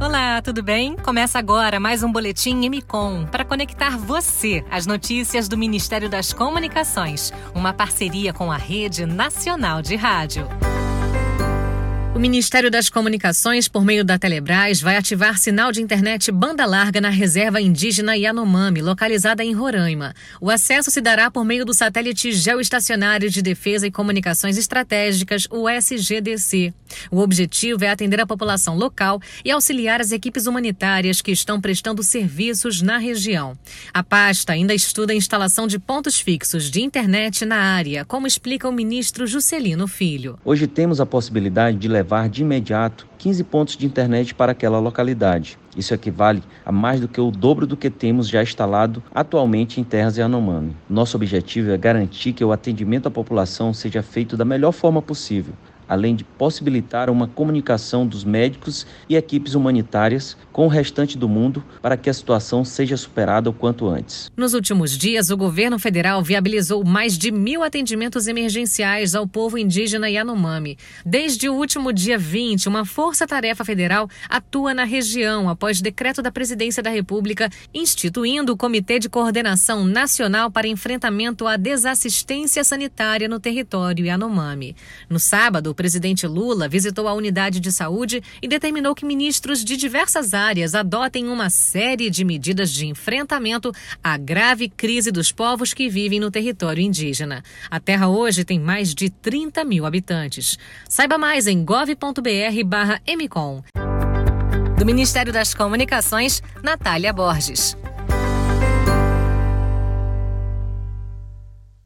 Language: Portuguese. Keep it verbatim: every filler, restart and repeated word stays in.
Olá, tudo bem? Começa agora mais um Boletim M C O M para conectar você às notícias do Ministério das Comunicações, uma parceria com a Rede Nacional de Rádio. O Ministério das Comunicações, por meio da Telebrás, vai ativar sinal de internet banda larga na reserva indígena Yanomami, localizada em Roraima. O acesso se dará por meio do satélite geoestacionário de defesa e comunicações estratégicas, o S G D C. O objetivo é atender a população local e auxiliar as equipes humanitárias que estão prestando serviços na região. A pasta ainda estuda a instalação de pontos fixos de internet na área, como explica o ministro Juscelino Filho. Hoje temos a possibilidade de levar de imediato quinze pontos de internet para aquela localidade. Isso equivale a mais do que o dobro do que temos já instalado atualmente em terras Yanomami. Nosso objetivo é garantir que o atendimento à população seja feito da melhor forma possível, além de possibilitar uma comunicação dos médicos e equipes humanitárias com o restante do mundo para que a situação seja superada o quanto antes. Nos últimos dias, o governo federal viabilizou mais de mil atendimentos emergenciais ao povo indígena Yanomami. Desde o último dia vinte, uma força-tarefa federal atua na região após decreto da Presidência da República instituindo o Comitê de Coordenação Nacional para Enfrentamento à Desassistência Sanitária no território Yanomami. No sábado, o presidente Lula visitou a unidade de saúde e determinou que ministros de diversas áreas adotem uma série de medidas de enfrentamento à grave crise dos povos que vivem no território indígena. A terra hoje tem mais de trinta mil habitantes. Saiba mais em gov ponto br barra M C O M. Do Ministério das Comunicações, Natália Borges.